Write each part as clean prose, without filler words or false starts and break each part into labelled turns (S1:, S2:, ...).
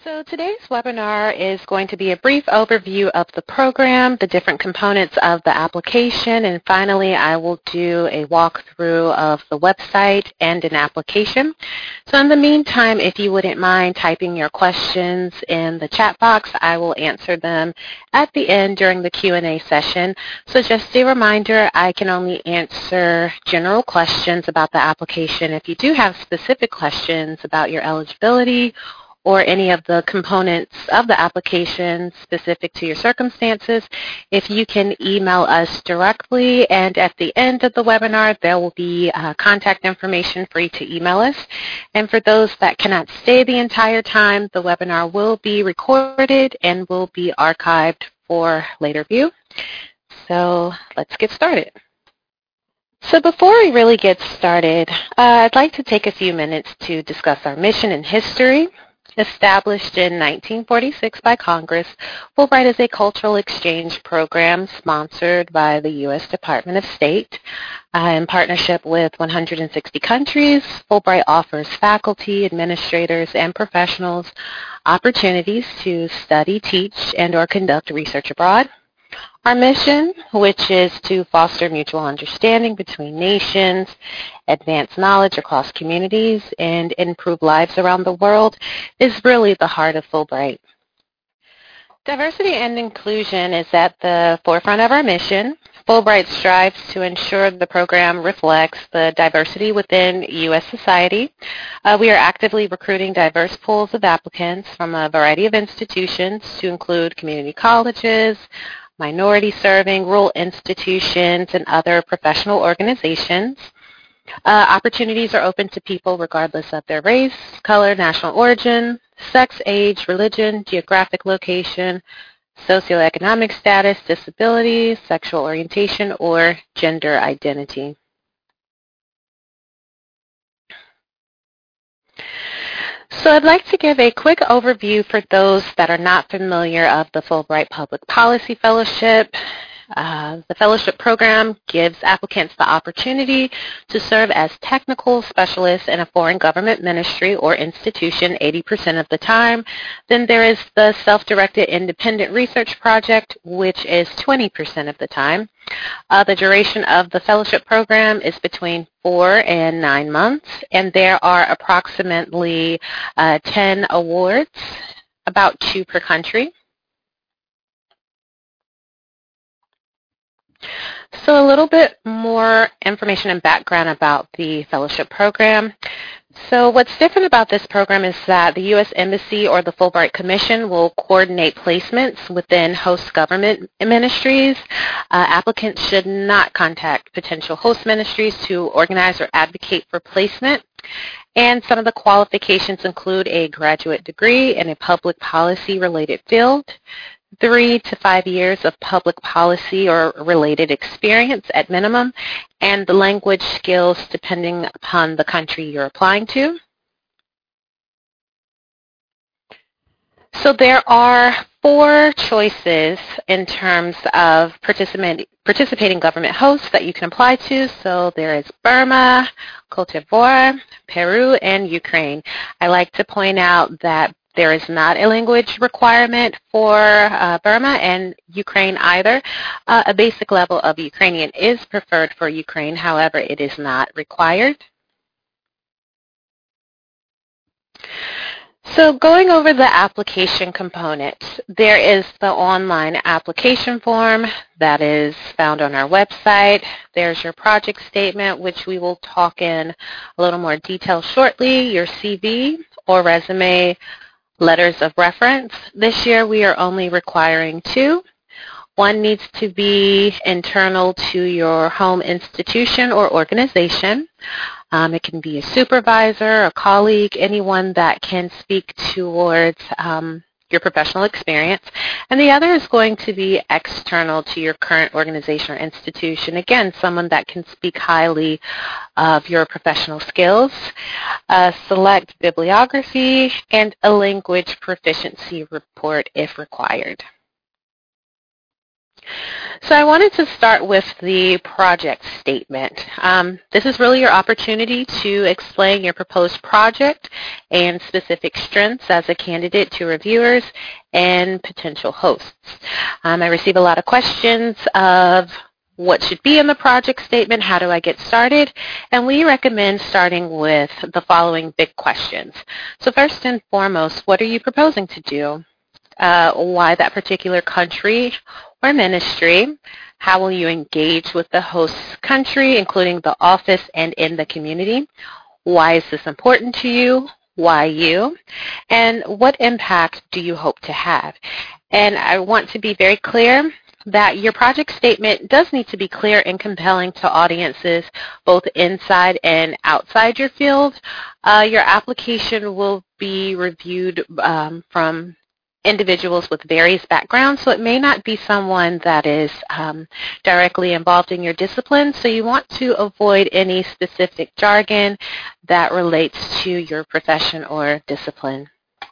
S1: So today's webinar is going to be a brief overview of the program, the different components of the application, and finally I will do a walkthrough of the website and an application. So in the meantime, if you wouldn't mind typing your questions in the chat box, I will answer them at the end during the Q&A session. So just a reminder, I can only answer general questions about the application. If you do have specific questions about your eligibility or any of the components of the application specific to your circumstances, if you can email us directly, and at the end of the webinar there will be contact information for you to email us. And for those that cannot stay the entire time, the webinar will be recorded and will be archived for later view. So let's get started. So before we really get started, I'd like to take a few minutes to discuss our mission and history. Established in 1946 by Congress, Fulbright is a cultural exchange program sponsored by the U.S. Department of State. In partnership with 160 countries, Fulbright offers faculty, administrators, and professionals opportunities to study, teach, and/or conduct research abroad. Our mission, which is to foster mutual understanding between nations, advance knowledge across communities, and improve lives around the world, is really the heart of Fulbright. Diversity and inclusion is at the forefront of our mission. Fulbright strives to ensure the program reflects the diversity within U.S. society. We are actively recruiting diverse pools of applicants from a variety of institutions to include community colleges, minority-serving, rural institutions, and other professional organizations. Opportunities are open to people regardless of their race, color, national origin, sex, age, religion, geographic location, socioeconomic status, disability, sexual orientation, or gender identity. So I'd like to give a quick overview for those that are not familiar of the Fulbright Public Policy Fellowship. The fellowship program gives applicants the opportunity to serve as technical specialists in a foreign government ministry or institution 80% of the time. Then there is the self-directed independent research project, which is 20% of the time. The duration of the fellowship program is between 4 and 9 months, and there are approximately 10 awards, about 2 per country. So a little bit more information and background about the fellowship program. So what's different about this program is that the U.S. Embassy or the Fulbright Commission will coordinate placements within host government ministries. Applicants should not contact potential host ministries to organize or advocate for placement. And some of the qualifications include a graduate degree in a public policy related field, 3 to 5 years of public policy or related experience at minimum, and the language skills depending upon the country you're applying to. So there are 4 choices in terms of participating government hosts that you can apply to. So there is Burma, Cote d'Ivoire, Peru, and Ukraine. I like to point out that there is not a language requirement for Burma and Ukraine either. A basic level of Ukrainian is preferred for Ukraine, however, it is not required. So going over the application component, there is the online application form that is found on our website. There's your project statement, which we will talk in a little more detail shortly, your CV or resume, letters of reference. This year we are only requiring 2. One needs to be internal to your home institution or organization. It can be a supervisor, a colleague, anyone that can speak towards your professional experience. And the other is going to be external to your current organization or institution. Again, someone that can speak highly of your professional skills. Select bibliography and a language proficiency report if required. So I wanted to start with the project statement. This is really your opportunity to explain your proposed project and specific strengths as a candidate to reviewers and potential hosts. I receive a lot of questions of what should be in the project statement, how do I get started, and we recommend starting with the following big questions. So first and foremost, what are you proposing to do? Why that particular country or ministry? How will you engage with the host country, including the office and in the community? Why is this important to you? Why you? And what impact do you hope to have? And I want to be very clear that your project statement does need to be clear and compelling to audiences both inside and outside your field. Your application will be reviewed from individuals with various backgrounds, so it may not be someone that is directly involved in your discipline, so you want to avoid any specific jargon that relates to your profession or discipline.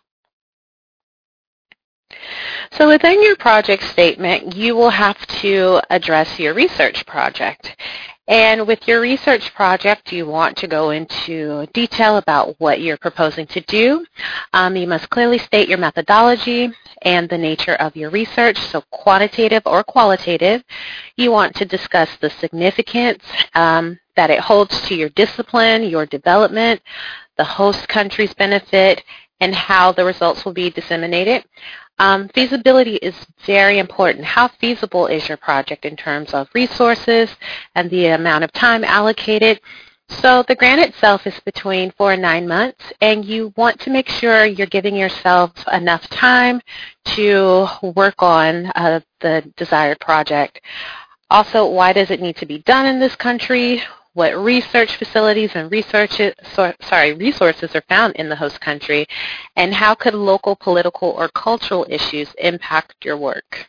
S1: So within your project statement, you will have to address your research project. And with your research project, you want to go into detail about what you're proposing to do. You must clearly state your methodology and the nature of your research, so quantitative or qualitative. You want to discuss the significance that it holds to your discipline, your development, the host country's benefit, and how the results will be disseminated. Feasibility is very important. How feasible is your project in terms of resources and the amount of time allocated? So the grant itself is between 4 and 9 months, and you want to make sure you're giving yourself enough time to work on the desired project. Also, why does it need to be done in this country? What research facilities and resources are found in the host country, and how could local political or cultural issues impact your work?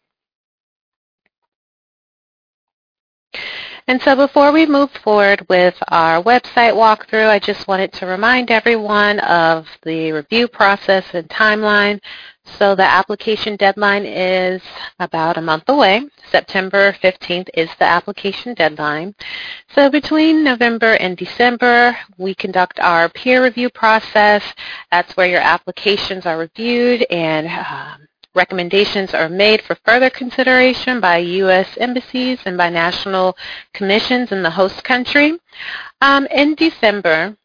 S1: And so before we move forward with our website walkthrough, I just wanted to remind everyone of the review process and timeline. So the application deadline is about a month away. September 15th is the application deadline. So between November and December, we conduct our peer review process. That's where your applications are reviewed and recommendations are made for further consideration by U.S. embassies and by national commissions in the host country. In December,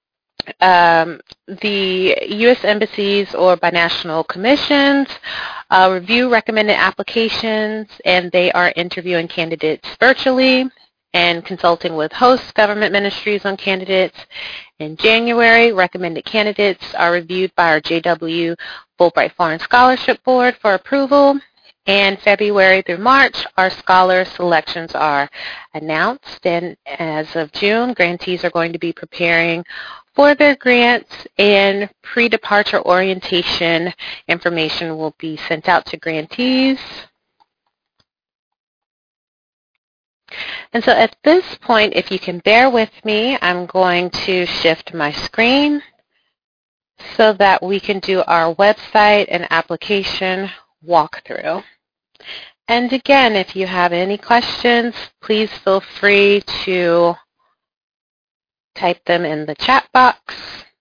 S1: the U.S. embassies or binational commissions review recommended applications, and they are interviewing candidates virtually and consulting with host government ministries on candidates. In January, recommended candidates are reviewed by our JW Fulbright Foreign Scholarship Board for approval. And February through March, our scholar selections are announced. And as of June, grantees are going to be preparing for their grants, and pre-departure orientation information will be sent out to grantees. And so at this point, if you can bear with me, I'm going to shift my screen so that we can do our website and application walkthrough. And again, if you have any questions, please feel free to type them in the chat box.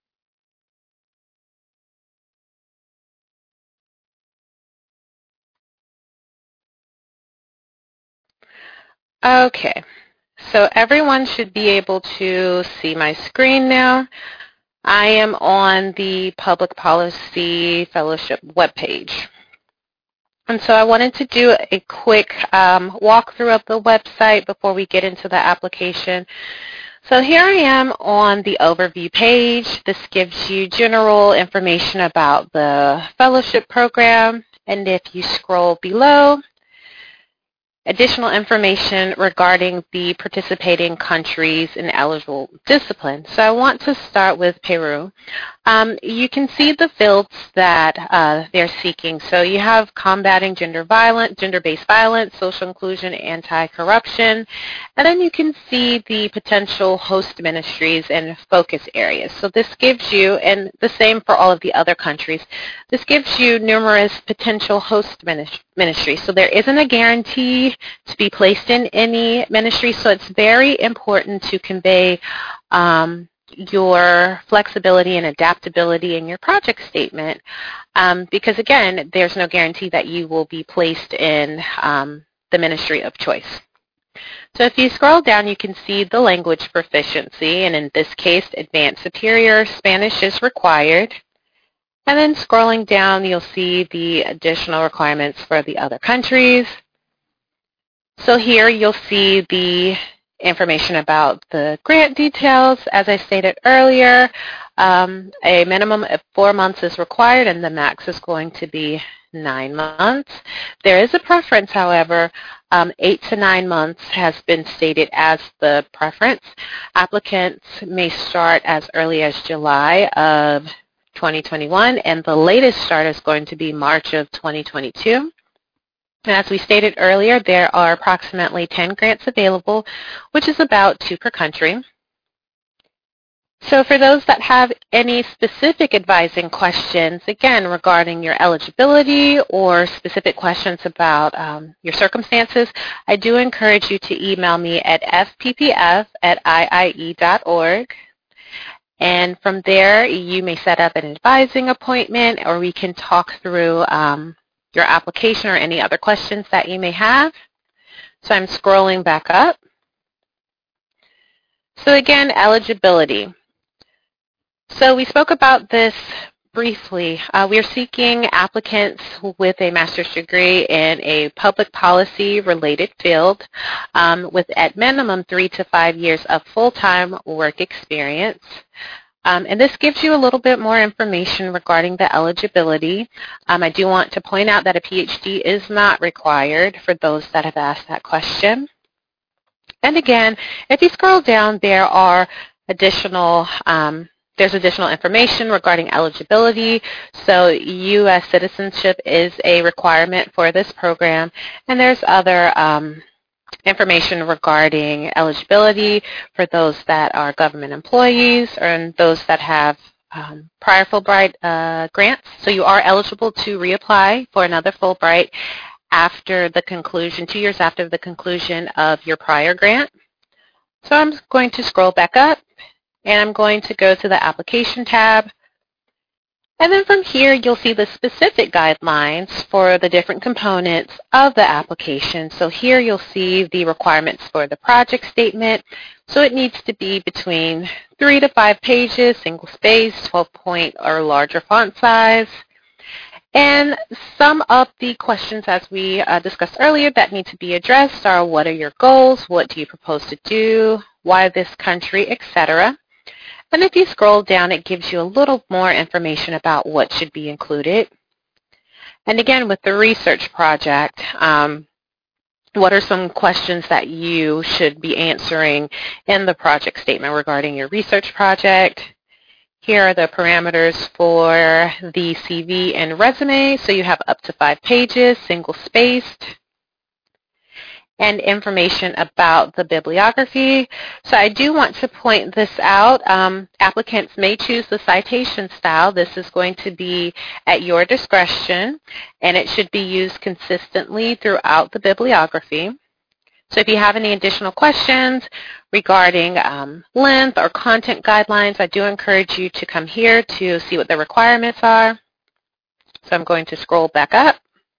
S1: Okay, so everyone should be able to see my screen now. I am on the Public Policy Fellowship webpage. And so I wanted to do a quick walkthrough of the website before we get into the application. So here I am on the overview page. This gives you general information about the fellowship program. And if you scroll below, additional information regarding the participating countries and eligible disciplines. So I want to start with Peru. You can see the fields that they're seeking. So you have combating gender-based violence, social inclusion, anti-corruption, and then you can see the potential host ministries and focus areas. So this gives you, and the same for all of the other countries, this gives you numerous potential host ministries. So there isn't a guarantee to be placed in any ministry, so it's very important to convey your flexibility and adaptability in your project statement because, again, there's no guarantee that you will be placed in the ministry of choice. So if you scroll down, you can see the language proficiency, and in this case, Advanced Superior Spanish is required. And then scrolling down, you'll see the additional requirements for the other countries. So here you'll see the information about the grant details. As I stated earlier, a minimum of 4 months is required, and the max is going to be 9 months. There is a preference, however. 8 to 9 months has been stated as the preference. Applicants may start as early as July of 2021, and the latest start is going to be March of 2022. As we stated earlier, there are approximately 10 grants available, which is about 2 per country. So for those that have any specific advising questions, again, regarding your eligibility or specific questions about your circumstances, I do encourage you to email me at fppf@iie.org. And from there, you may set up an advising appointment, or we can talk through your application or any other questions that you may have. So I'm scrolling back up. So again, eligibility. So we spoke about this briefly. We are seeking applicants with a master's degree in a public policy related field with at minimum 3 to 5 years of full-time work experience. And this gives you a little bit more information regarding the eligibility. I do want to point out that a PhD is not required for those that have asked that question. And again, if you scroll down, there's additional information regarding eligibility. So U.S. citizenship is a requirement for this program, and there's other information regarding eligibility for those that are government employees and those that have prior Fulbright grants. So you are eligible to reapply for another Fulbright after the conclusion, 2 years after the conclusion of your prior grant. So I'm going to scroll back up, and I'm going to go to the application tab. And then from here, you'll see the specific guidelines for the different components of the application. So here you'll see the requirements for the project statement. So it needs to be between 3 to 5 pages, single space, 12-point or larger font size. And some of the questions, as we discussed earlier, that need to be addressed are: what are your goals? What do you propose to do? Why this country, etc. And if you scroll down, it gives you a little more information about what should be included. And again, with the research project, what are some questions that you should be answering in the project statement regarding your research project? Here are the parameters for the CV and resume. So you have up to 5 pages, single-spaced, and information about the bibliography. So I do want to point this out. Applicants may choose the citation style. This is going to be at your discretion, and it should be used consistently throughout the bibliography. So if you have any additional questions regarding length or content guidelines, I do encourage you to come here to see what the requirements are. So I'm going to scroll back up.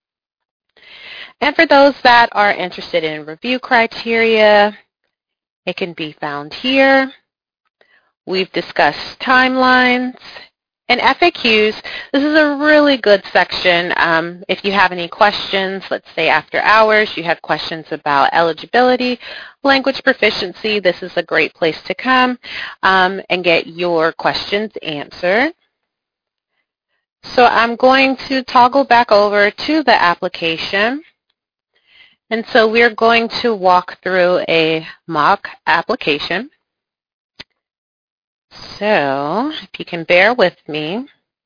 S1: And for those that are interested in review criteria, it can be found here. We've discussed timelines and FAQs. This is a really good section. If you have any questions, let's say after hours, you have questions about eligibility, language proficiency, this is a great place to come and get your questions answered. So I'm going to toggle back over to the application. And so we're going to walk through a mock application. So if you can bear with me,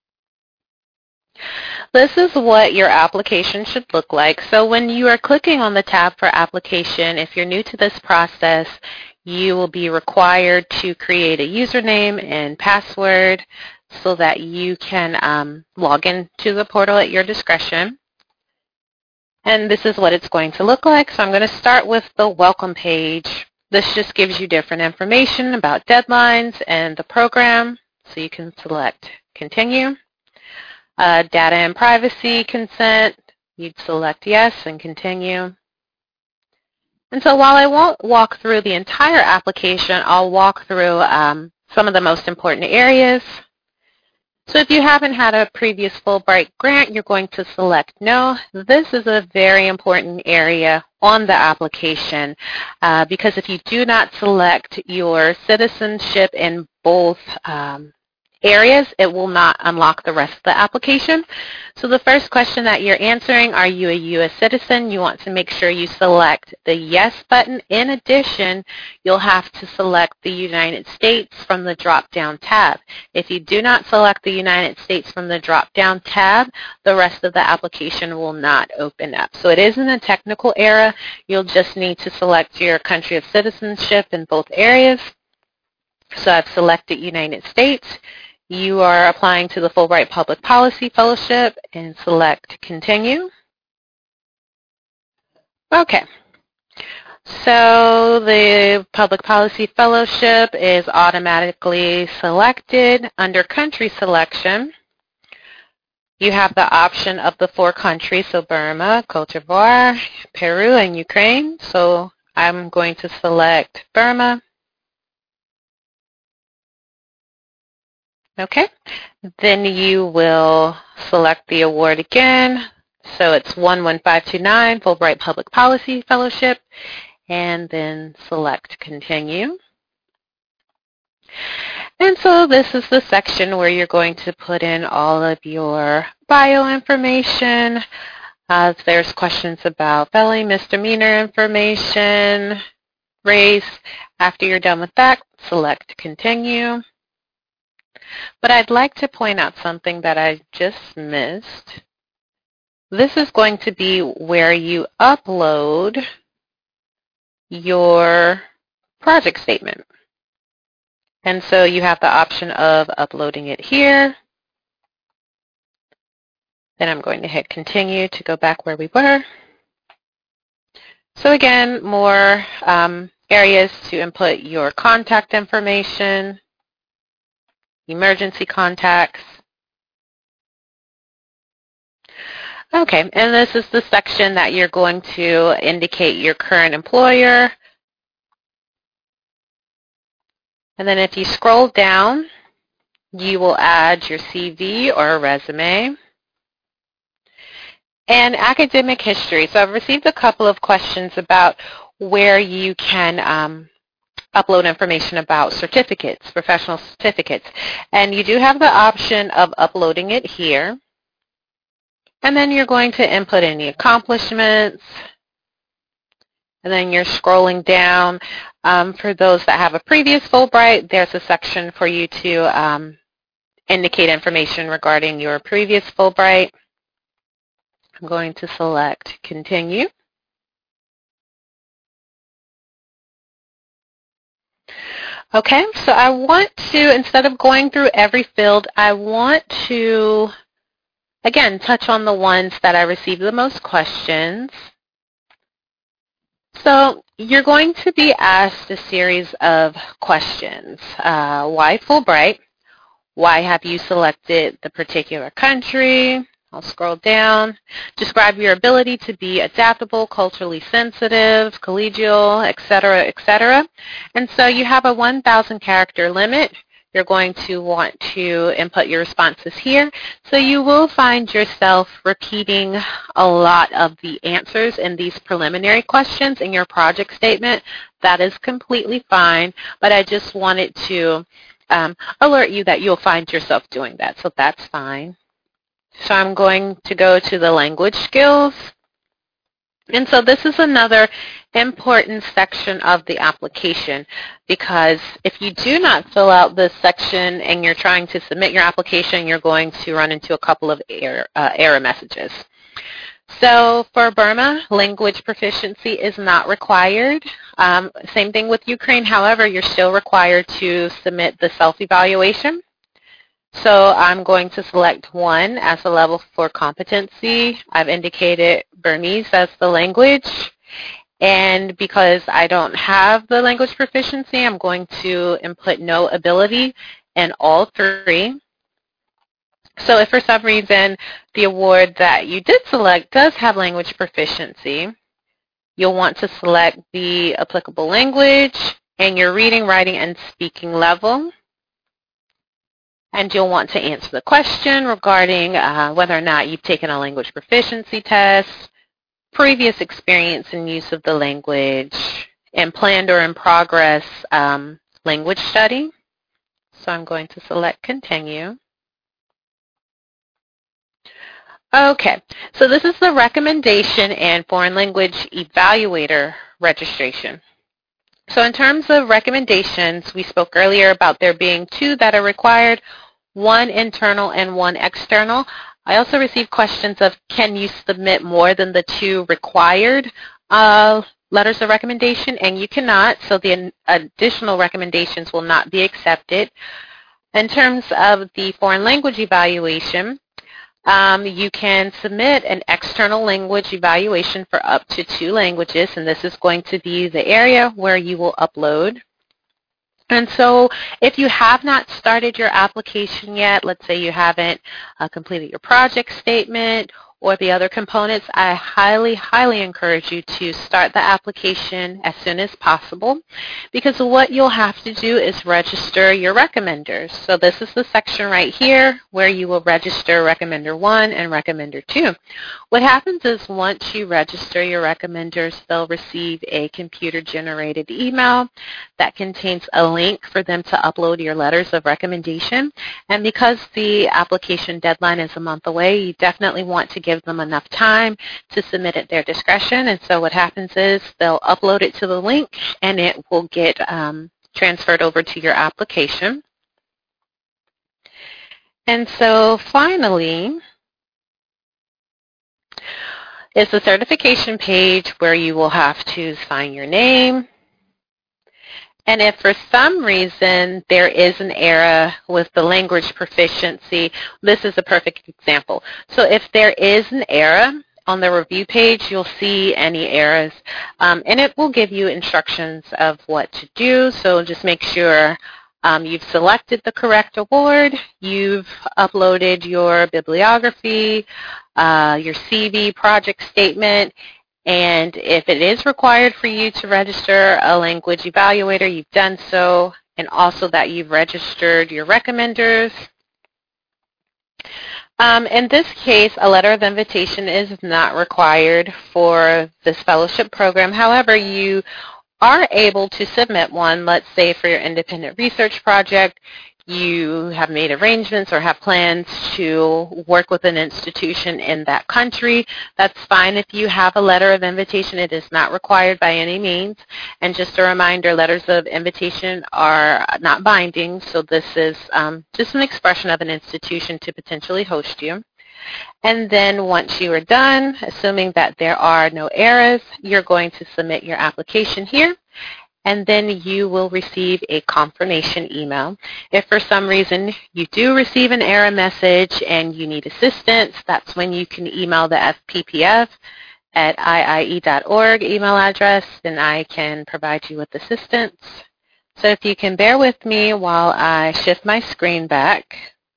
S1: this is what your application should look like. So when you are clicking on the tab for application, if you're new to this process, you will be required to create a username and password so that you can log into the portal at your discretion. And this is what it's going to look like. So I'm going to start with the welcome page. This just gives you different information about deadlines and the program. So you can select continue. Data and privacy consent, you'd select yes and continue. And so while I won't walk through the entire application, I'll walk through some of the most important areas. So if you haven't had a previous Fulbright grant, you're going to select no. This is a very important area on the application because if you do not select your citizenship in both areas, it will not unlock the rest of the application. So the first question that you're answering, are you a U.S. citizen? You want to make sure you select the yes button. In addition, you'll have to select the United States from the drop-down tab. If you do not select the United States from the drop-down tab, the rest of the application will not open up. So it isn't a technical error. You'll just need to select your country of citizenship in both areas. So I've selected United States. You are applying to the Fulbright Public Policy Fellowship and select Continue. Okay. So the Public Policy Fellowship is automatically selected. Under country selection, you have the option of the 4 countries, so Burma, Cote d'Ivoire, Peru, and Ukraine. So I'm going to select Burma. Okay, then you will select the award again. So it's 11529, Fulbright Public Policy Fellowship, and then select Continue. And so this is the section where you're going to put in all of your bio information. There's questions about felony, misdemeanor information, race. After you're done with that, select Continue. But I'd like to point out something that I just missed. This is going to be where you upload your project statement. And so you have the option of uploading it here. Then I'm going to hit continue to go back where we were. So again, more areas to input your contact information, emergency contacts. Okay, and this is the section that you're going to indicate your current employer. And then if you scroll down, you will add your CV or a resume. And academic history. So I've received a couple of questions about where you can upload information about certificates, professional certificates. And you do have the option of uploading it here. And then you're going to input any accomplishments. And then you're scrolling down. For those that have a previous Fulbright, there's a section for you to indicate information regarding your previous Fulbright. I'm going to select Continue. Okay, so I want to, instead of going through every field, I want to, again, touch on the ones that I received the most questions. So you're going to be asked a series of questions. Why Fulbright? Why have you selected the particular country? I'll scroll down. Describe your ability to be adaptable, culturally sensitive, collegial, etc., etc. And so you have a 1,000 character limit. You're going to want to input your responses here. So you will find yourself repeating a lot of the answers in these preliminary questions in your project statement. That is completely fine, but I just wanted to alert you that you'll find yourself doing that, so that's fine. So I'm going to go to the language skills. And so this is another important section of the application, because if you do not fill out this section and you're trying to submit your application, you're going to run into a couple of error messages. So for Burma, language proficiency is not required. Same thing with Ukraine. However, you're still required to submit the self-evaluation. So I'm going to select 1 as a level for competency. I've indicated Burmese as the language. And because I don't have the language proficiency, I'm going to input no ability in all 3. So if for some reason the award that you did select does have language proficiency, you'll want to select the applicable language and your reading, writing, and speaking level. And you'll want to answer the question regarding whether or not you've taken a language proficiency test, previous experience in use of the language, and planned or in progress language study. So I'm going to select Continue. Okay, so this is the recommendation and foreign language evaluator registration. So in terms of recommendations, we spoke earlier about there being 2 that are required, 1 internal and 1 external. I also received questions of, can you submit more than the 2 required letters of recommendation? And you cannot, so the additional recommendations will not be accepted. In terms of the foreign language evaluation, you can submit an external language evaluation for up to 2 languages, and this is going to be the area where you will upload. And so if you have not started your application yet, let's say you haven't completed your project statement or the other components, I highly, highly encourage you to start the application as soon as possible, because what you'll have to do is register your recommenders. So this is the section right here where you will register recommender 1 and recommender 2. What happens is once you register your recommenders, they'll receive a computer-generated email that contains a link for them to upload your letters of recommendation. And because the application deadline is a month away, you definitely want to give them enough time to submit at their discretion. And so what happens is they'll upload it to the link and it will get transferred over to your application. And so finally is the certification page where you will have to sign your name. And if for some reason there is an error with the language proficiency, this is a perfect example. So if there is an error on the review page, you'll see any errors, and it will give you instructions of what to do. So just make sure you've selected the correct award, you've uploaded your bibliography, your CV, project statement, and if it is required for you to register a language evaluator, you've done so, and also that you've registered your recommenders. In this case, a letter of invitation is not required for this fellowship program. However, you are able to submit one, let's say for your independent research project. You have made arrangements or have plans to work with an institution in that country. That's fine if you have a letter of invitation. It is not required by any means. And just a reminder, letters of invitation are not binding, so this is just an expression of an institution to potentially host you. And then once you are done, assuming that there are no errors, you're going to submit your application here. And then you will receive a confirmation email. If for some reason you do receive an error message and you need assistance, that's when you can email the FPPF at iie.org email address, and I can provide you with assistance. So if you can bear with me while I shift my screen back.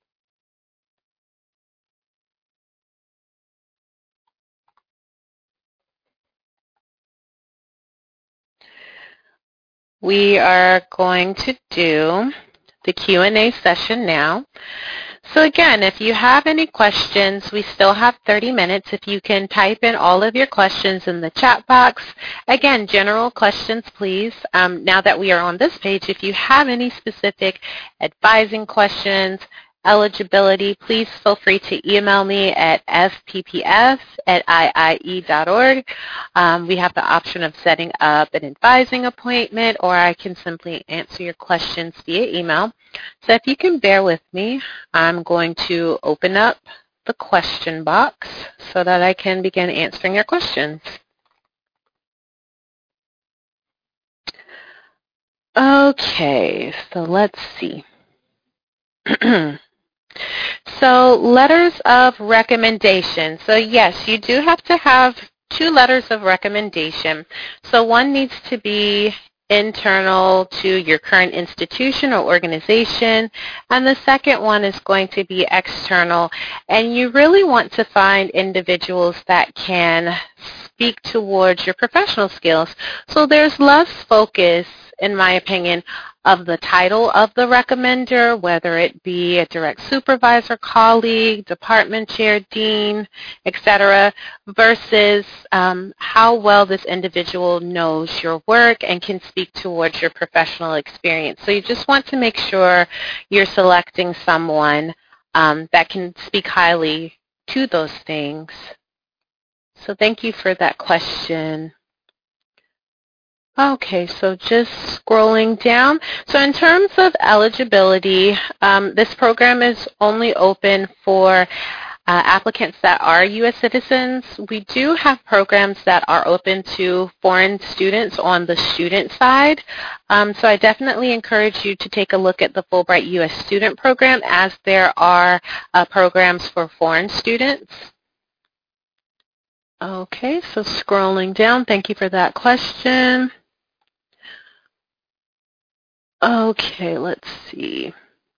S1: We are going to do the Q&A session now. So again, if you have any questions, we still have 30 minutes. If you can type in all of your questions in the chat box. Again, general questions, please. Now that we are on this page, if you have any specific advising questions, eligibility, please feel free to email me at fpps@iie.org. We have the option of setting up an advising appointment, or I can simply answer your questions via email. So if you can bear with me, I'm going to open up the question box so that I can begin answering your questions. Okay, so let's see. So letters of recommendation. So yes, you do have to have 2 letters of recommendation. So one needs to be internal to your current institution or organization, and the second one is going to be external. And you really want to find individuals that can speak towards your professional skills. So there's less focus, in my opinion, of the title of the recommender, whether it be a direct supervisor, colleague, department chair, dean, etc., versus how well this individual knows your work and can speak towards your professional experience. So you just want to make sure you're selecting someone that can speak highly to those things. So thank you for that question. Okay, so just scrolling down. So in terms of eligibility, this program is only open for applicants that are U.S. citizens. We do have programs that are open to foreign students on the student side. So I definitely encourage you to take a look at the Fulbright U.S. Student Program, as there are programs for foreign students. Okay, so scrolling down. Thank you for that question. Okay, let's see.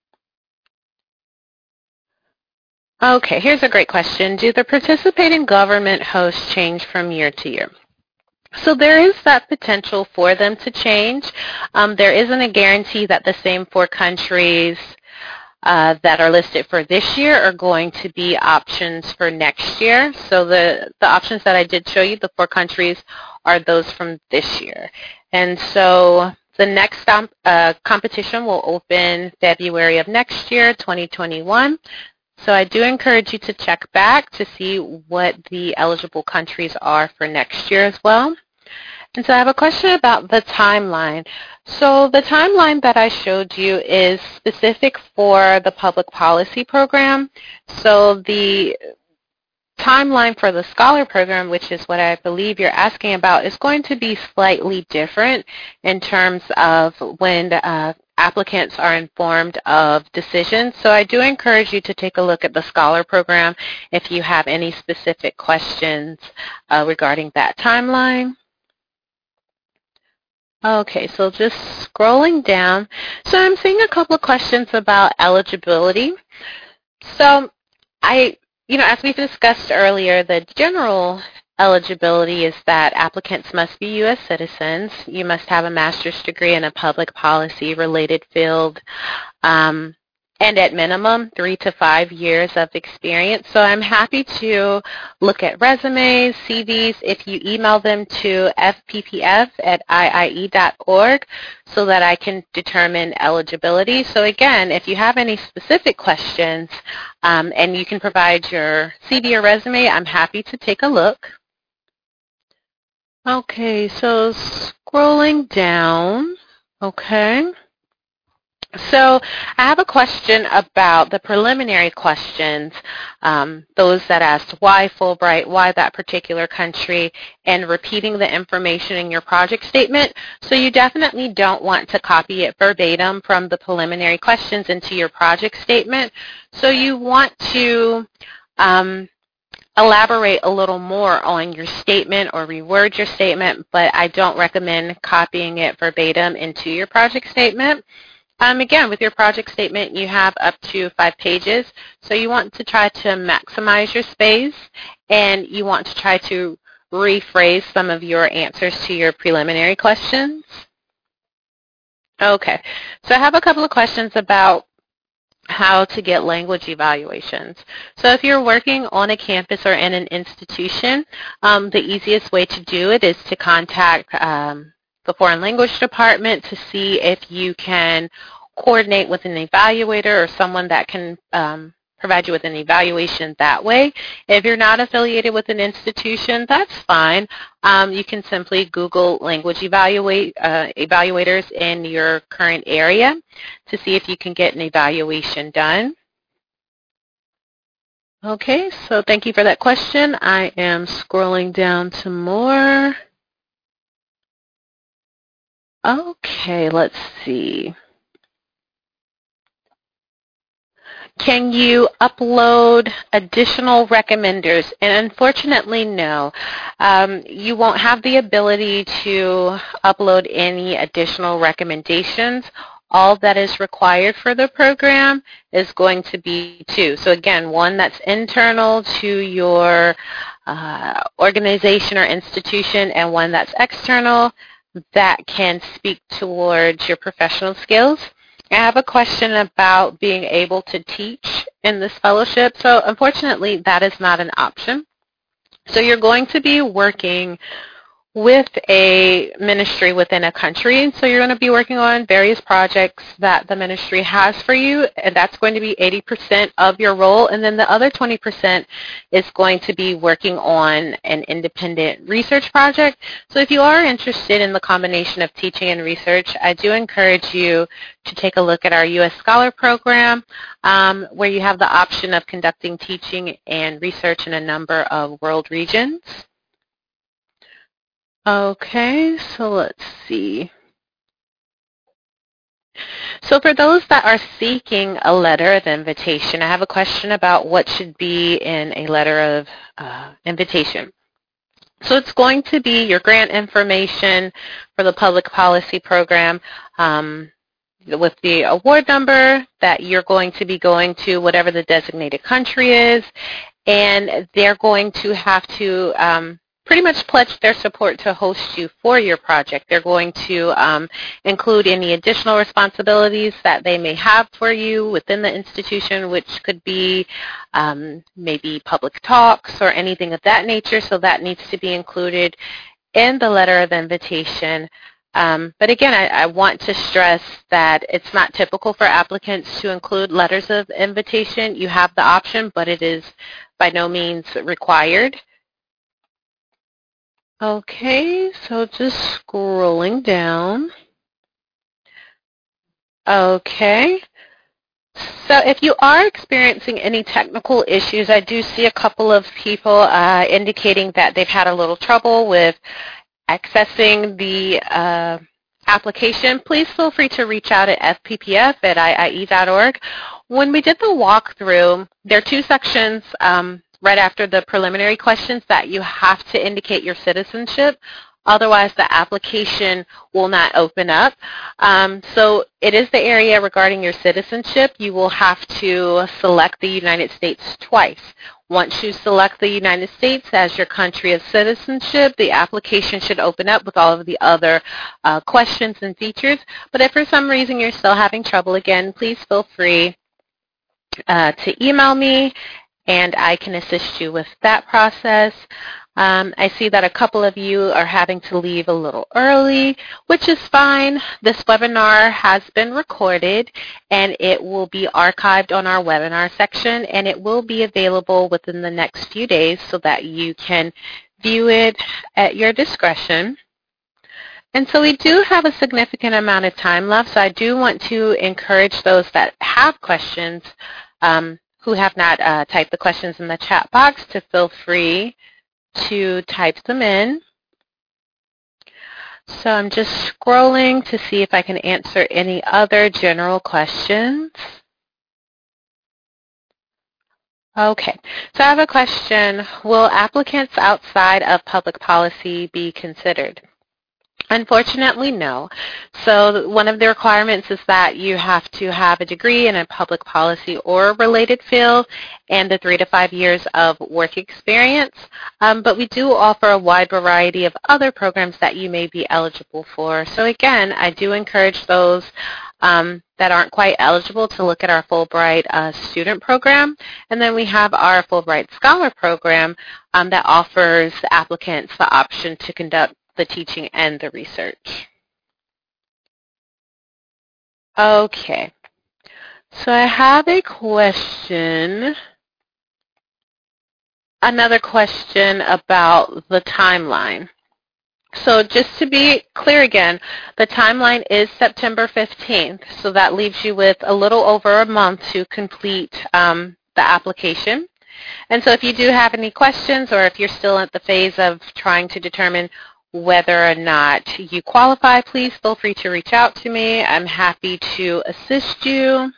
S1: Okay, here's a great question. Do the participating government hosts change from year to year? So there is that potential for them to change. There isn't a guarantee that the same 4 countries that are listed for this year are going to be options for next year. So the options that I did show you, the 4 countries, are those from this year. And so the next competition will open February of next year, 2021. So I do encourage you to check back to see what the eligible countries are for next year as well. And so I have a question about the timeline. So the timeline that I showed you is specific for the public policy program. So the timeline for the Scholar program, which is what I believe you're asking about, is going to be slightly different in terms of when applicants are informed of decisions. So I do encourage you to take a look at the Scholar program if you have any specific questions regarding that timeline. Okay, so just scrolling down. So I'm seeing a couple of questions about eligibility. So as we've discussed earlier, the general eligibility is that applicants must be U.S. citizens. You must have a master's degree in a public policy related field, and at minimum 3 to 5 years of experience. So I'm happy to look at resumes, CVs, if you email them to fpps@iie.org so that I can determine eligibility. So again, if you have any specific questions and you can provide your CV or resume, I'm happy to take a look. Okay, so scrolling down, okay. So I have a question about the preliminary questions, those that asked why Fulbright, why that particular country, and repeating the information in your project statement. So you definitely don't want to copy it verbatim from the preliminary questions into your project statement. So you want to elaborate a little more on your statement or reword your statement, but I don't recommend copying it verbatim into your project statement. Again, with your project statement, you have up to 5 pages, so you want to try to maximize your space, and you want to try to rephrase some of your answers to your preliminary questions. Okay, so I have a couple of questions about how to get language evaluations. So if you're working on a campus or in an institution, the easiest way to do it is to contact the foreign language department to see if you can coordinate with an evaluator or someone that can provide you with an evaluation that way. If you're not affiliated with an institution, that's fine. You can simply Google language evaluators in your current area to see if you can get an evaluation done. Okay, so thank you for that question. I am scrolling down to more. Okay, let's see. Can you upload additional recommenders? And unfortunately, no. You won't have the ability to upload any additional recommendations. All that is required for the program is going to be two. So again, one that's internal to your organization or institution, and one that's external that can speak towards your professional skills. I have a question about being able to teach in this fellowship. So unfortunately, that is not an option. So you're going to be working with a ministry within a country. So you're going to be working on various projects that the ministry has for you, and that's going to be 80% of your role. And then the other 20% is going to be working on an independent research project. So if you are interested in the combination of teaching and research, I do encourage you to take a look at our U.S. Scholar Program, where you have the option of conducting teaching and research in a number of world regions. Okay, so let's see. So for those that are seeking a letter of invitation, I have a question about what should be in a letter of invitation. So it's going to be your grant information for the public policy program, with the award number that you're going to be going to whatever the designated country is, and they're going to have to pretty much pledge their support to host you for your project. They're going to include any additional responsibilities that they may have for you within the institution, which could be maybe public talks or anything of that nature, so that needs to be included in the letter of invitation. But again, I want to stress that it's not typical for applicants to include letters of invitation. You have the option, but it is by no means required. Okay, so just scrolling down. Okay, so if you are experiencing any technical issues, I do see a couple of people indicating that they've had a little trouble with accessing the application. Please feel free to reach out at fppf@iie.org. When we did the walkthrough, there are two sections right after the preliminary questions that you have to indicate your citizenship. Otherwise, the application will not open up. So it is the area regarding your citizenship. You will have to select the United States twice. Once you select the United States as your country of citizenship, the application should open up with all of the other questions and features. But if for some reason you're still having trouble, again, please feel free to email me, and I can assist you with that process. I see that a couple of you are having to leave a little early, which is fine. This webinar has been recorded, and it will be archived on our webinar section, and it will be available within the next few days so that you can view it at your discretion. And so we do have a significant amount of time left, so I do want to encourage those that have questions who have not typed the questions in the chat box to feel free to type them in. So I'm just scrolling to see if I can answer any other general questions. Okay, so I have a question. Will applicants outside of public policy be considered? Unfortunately, no. So one of the requirements is that you have to have a degree in a public policy or related field and the 3 to 5 years of work experience. But we do offer a wide variety of other programs that you may be eligible for. So again, I do encourage those that aren't quite eligible to look at our Fulbright student program. And then we have our Fulbright Scholar program that offers applicants the option to conduct the teaching and the research. Okay. So I have a question, another question about the timeline. So just to be clear again, the timeline is September 15th, so that leaves you with a little over a month to complete the application. And so if you do have any questions, or if you're still at the phase of trying to determine whether or not you qualify, please feel free to reach out to me. I'm happy to assist you.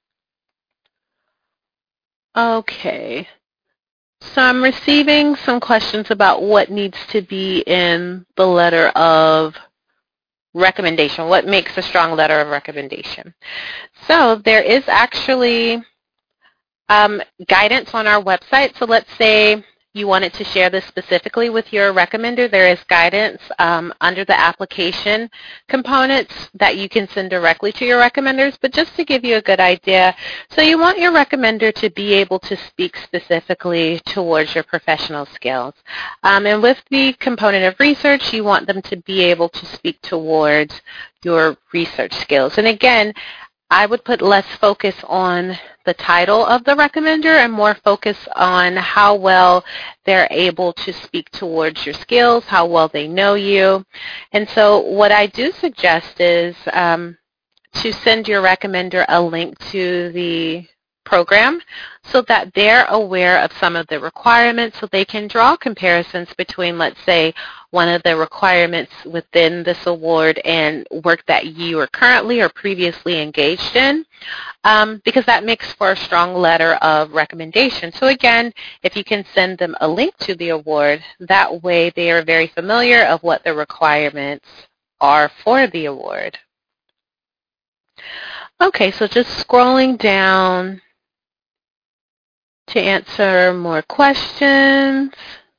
S1: Okay. So I'm receiving some questions about what needs to be in the letter of recommendation. What makes a strong letter of recommendation? So there is actually guidance on our website. So let's say you wanted to share this specifically with your recommender. There is guidance under the application components that you can send directly to your recommenders. But just to give you a good idea, so you want your recommender to be able to speak specifically towards your professional skills. And with the component of research, you want them to be able to speak towards your research skills. And again, I would put less focus on the title of the recommender and more focus on how well they're able to speak towards your skills, how well they know you. And so what I do suggest is to send your recommender a link to the program so that they're aware of some of the requirements, so they can draw comparisons between, let's say, one of the requirements within this award and work that you are currently or previously engaged in, because that makes for a strong letter of recommendation. So again, if you can send them a link to the award, that way they are very familiar of what the requirements are for the award. Okay, so just scrolling down to answer more questions.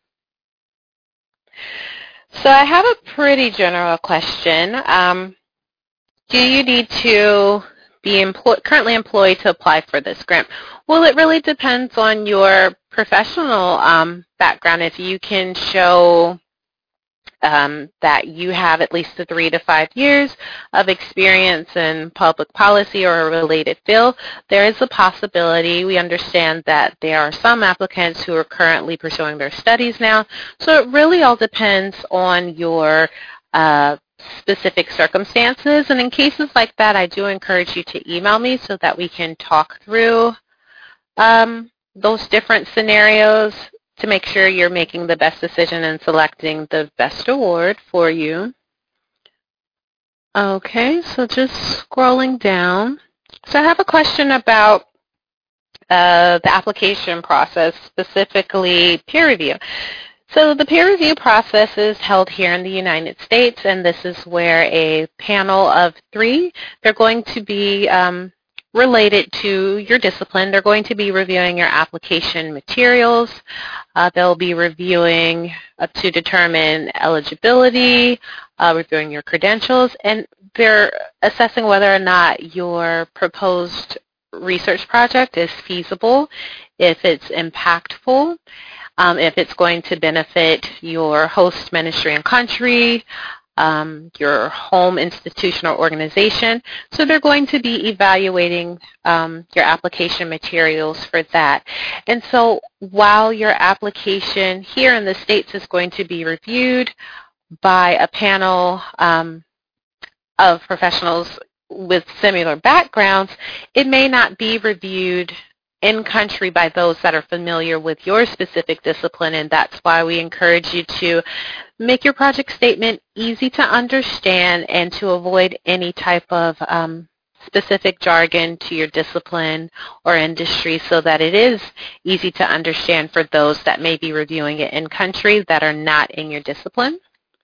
S1: So I have a pretty general question. Do you need to be currently employed to apply for this grant? Well, it really depends on your professional background. If you can show that you have at least 3 to 5 years of experience in public policy or a related field, there is a possibility. We understand that there are some applicants who are currently pursuing their studies now. So it really all depends on your specific circumstances. And in cases like that, I do encourage you to email me so that we can talk through those different scenarios to make sure you're making the best decision and selecting the best award for you. Okay, so just scrolling down. So I have a question about the application process, specifically peer review. So the peer review process is held here in the United States, and this is where a panel of 3, they're going to be related to your discipline. They're going to be reviewing your application materials. They'll be reviewing to determine eligibility, reviewing your credentials, and they're assessing whether or not your proposed research project is feasible, if it's impactful, if it's going to benefit your host ministry and country, your home institution or organization. So they're going to be evaluating your application materials for that. And so while your application here in the States is going to be reviewed by a panel of professionals with similar backgrounds, it may not be reviewed in country by those that are familiar with your specific discipline, and that's why we encourage you to make your project statement easy to understand and to avoid any type of specific jargon to your discipline or industry, so that it is easy to understand for those that may be reviewing it in country that are not in your discipline.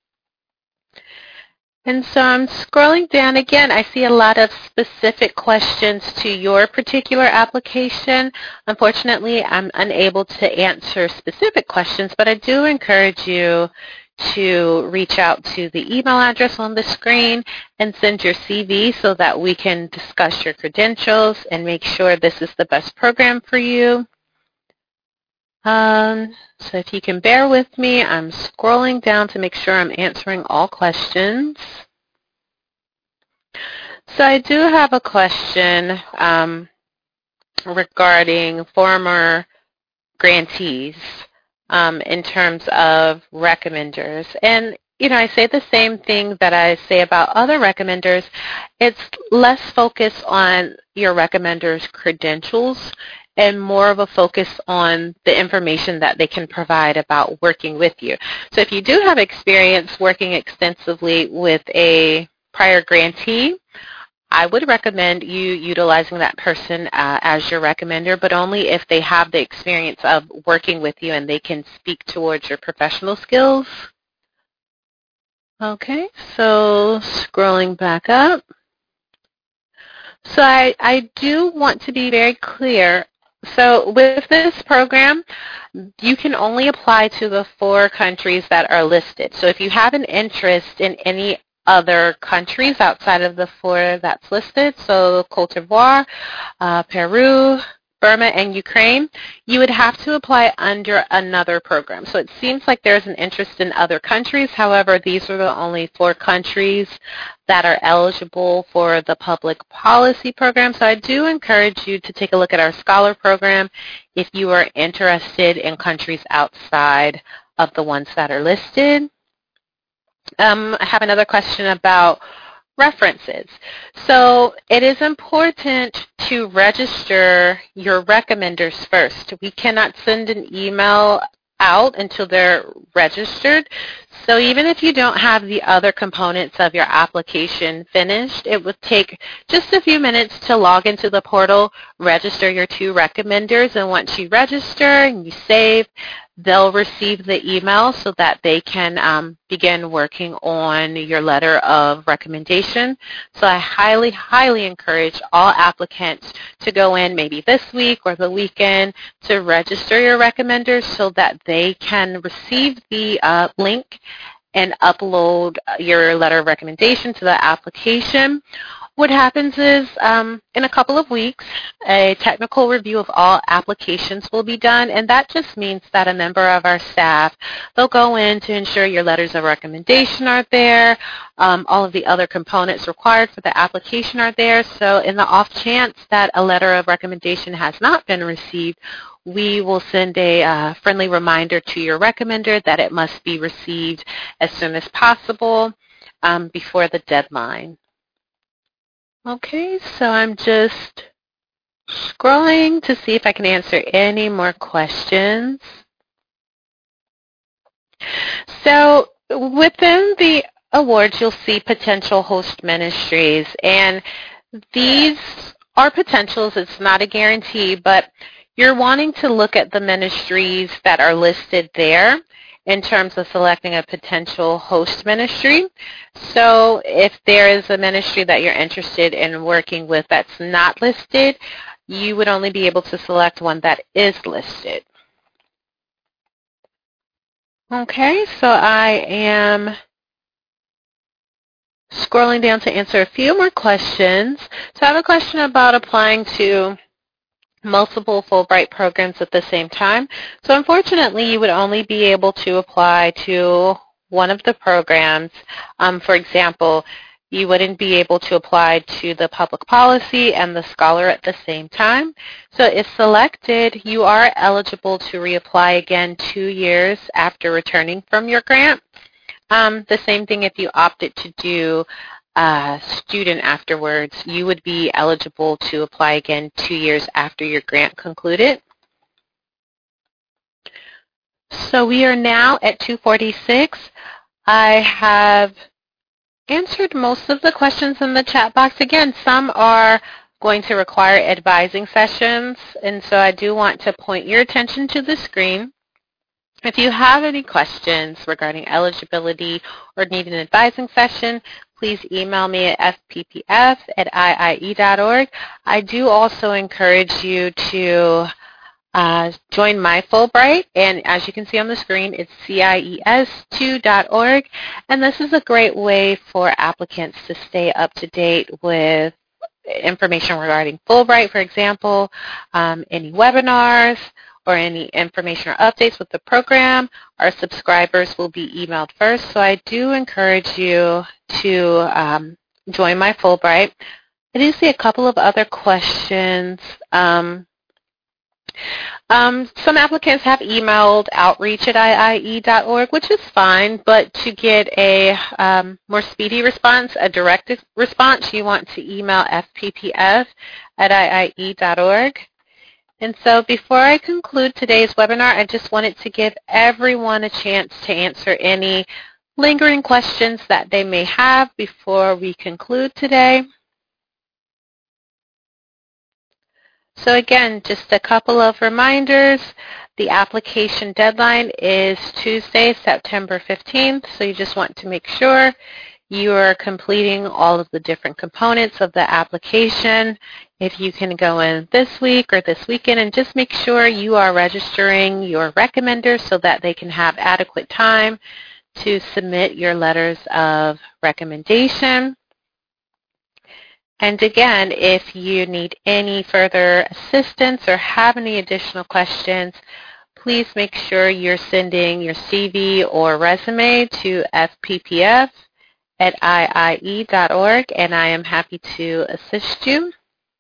S1: And so I'm scrolling down again. I see a lot of specific questions to your particular application. Unfortunately, I'm unable to answer specific questions, but I do encourage you to reach out to the email address on the screen and send your CV so that we can discuss your credentials and make sure this is the best program for you. So if you can bear with me, I'm scrolling down to make sure I'm answering all questions. So I do have a question regarding former grantees in terms of recommenders. And, I say the same thing that I say about other recommenders. It's less focused on your recommender's credentials and more of a focus on the information that they can provide about working with you. So if you do have experience working extensively with a prior grantee, I would recommend you utilizing that person as your recommender, but only if they have the experience of working with you and they can speak towards your professional skills. Okay, so scrolling back up. So I do want to be very clear. So with this program, you can only apply to the 4 countries that are listed. So if you have an interest in any other countries outside of the 4 that's listed, so Cote d'Ivoire, Peru, Burma, and Ukraine, you would have to apply under another program. So it seems like there's an interest in other countries. However, these are the only 4 countries that are eligible for the public policy program. So I do encourage you to take a look at our Scholar program if you are interested in countries outside of the ones that are listed. I have another question about references. So it is important to register your recommenders first. We cannot send an email out until they're registered. So even if you don't have the other components of your application finished, it would take just a few minutes to log into the portal, register your 2 recommenders, and once you register and you save, they'll receive the email so that they can begin working on your letter of recommendation. So I highly, highly encourage all applicants to go in maybe this week or the weekend to register your recommenders so that they can receive the link and upload your letter of recommendation to the application. What happens is in a couple of weeks, a technical review of all applications will be done, and that just means that a member of our staff, they'll go in to ensure your letters of recommendation are there, all of the other components required for the application are there. So in the off chance that a letter of recommendation has not been received, we will send a friendly reminder to your recommender that it must be received as soon as possible before the deadline. Okay, so I'm just scrolling to see if I can answer any more questions. So within the awards, you'll see potential host ministries, and these are potentials. It's not a guarantee, but you're wanting to look at the ministries that are listed there in terms of selecting a potential host ministry. So if there is a ministry that you're interested in working with that's not listed, you would only be able to select one that is listed. Okay, so I am scrolling down to answer a few more questions. So I have a question about applying to multiple Fulbright programs at the same time. So unfortunately, you would only be able to apply to one of the programs. For example, you wouldn't be able to apply to the public policy and the Scholar at the same time. So if selected, you are eligible to reapply again 2 years after returning from your grant. The same thing if you opted to do student afterwards, you would be eligible to apply again 2 years after your grant concluded. So we are now at 2:46. I have answered most of the questions in the chat box. Again, some are going to require advising sessions, and so I do want to point your attention to the screen. If you have any questions regarding eligibility or need an advising session, please email me at fppf@iie.org. I do also encourage you to join my Fulbright, and as you can see on the screen, it's CIES2.org, and this is a great way for applicants to stay up to date with information regarding Fulbright, for example, any webinars, or any information or updates with the program. Our subscribers will be emailed first, so I do encourage you to join my Fulbright. I do see a couple of other questions. Some applicants have emailed outreach@iie.org, which is fine, but to get a more speedy response, a direct response, you want to email fppf@iie.org. And so before I conclude today's webinar, I just wanted to give everyone a chance to answer any lingering questions that they may have before we conclude today. So again, just a couple of reminders. The application deadline is Tuesday, September 15th, so you just want to make sure you are completing all of the different components of the application. If you can go in this week or this weekend, and just make sure you are registering your recommenders so that they can have adequate time to submit your letters of recommendation. And again, if you need any further assistance or have any additional questions, please make sure you're sending your CV or resume to fppf@iie.org, and I am happy to assist you.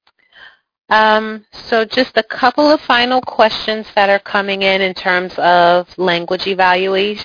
S1: So just a couple of final questions that are coming in terms of language evaluators.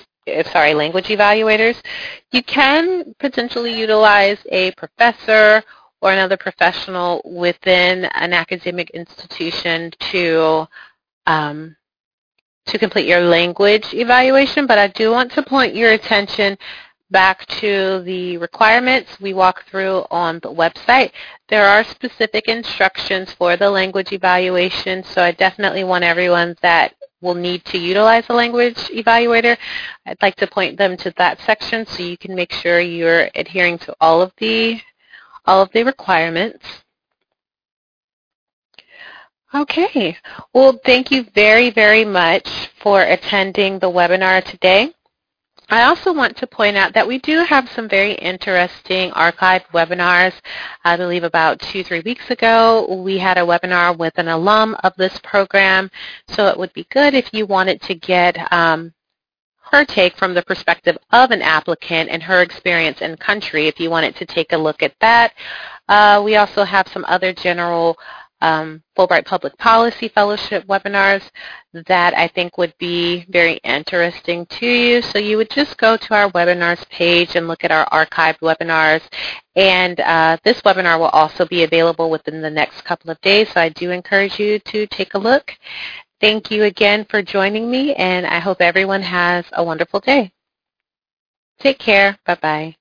S1: You can potentially utilize a professor or another professional within an academic institution to complete your language evaluation, but I do want to point your attention back to the requirements we walk through on the website. There are specific instructions for the language evaluation, so I definitely want everyone that will need to utilize a language evaluator, I'd like to point them to that section so you can make sure you're adhering to all of the requirements. Okay. Well, thank you very, very much for attending the webinar today. I also want to point out that we do have some very interesting archived webinars. I believe about 2-3 weeks ago, we had a webinar with an alum of this program, so it would be good if you wanted to get her take from the perspective of an applicant and her experience in country, if you wanted to take a look at that. We also have some other general Fulbright Public Policy Fellowship webinars that I think would be very interesting to you. So you would just go to our webinars page and look at our archived webinars. And this webinar will also be available within the next couple of days, so I do encourage you to take a look. Thank you again for joining me, and I hope everyone has a wonderful day. Take care. Bye-bye.